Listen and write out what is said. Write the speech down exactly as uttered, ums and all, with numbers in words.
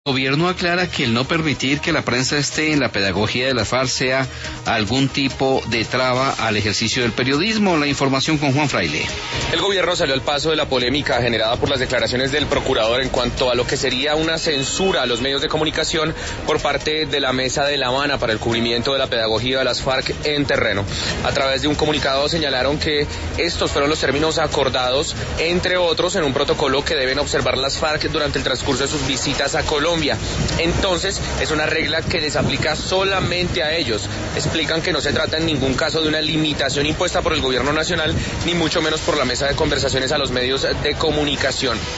El gobierno aclara que el no permitir que la prensa esté en la pedagogía de la FARC sea algún tipo de traba al ejercicio del periodismo. La información con Juan Fraile. El gobierno salió al paso de la polémica generada por las declaraciones del procurador en cuanto a lo que sería una censura a los medios de comunicación por parte de la Mesa de La Habana para el cubrimiento de la pedagogía de las FARC en terreno. A través de un comunicado señalaron que estos fueron los términos acordados, entre otros, en un protocolo que deben observar las FARC durante el transcurso de sus visitas a Colombia. Entonces, es una regla que les aplica solamente a ellos. Explican que no se trata en ningún caso de una limitación impuesta por el gobierno nacional, ni mucho menos por la mesa de conversaciones a los medios de comunicación.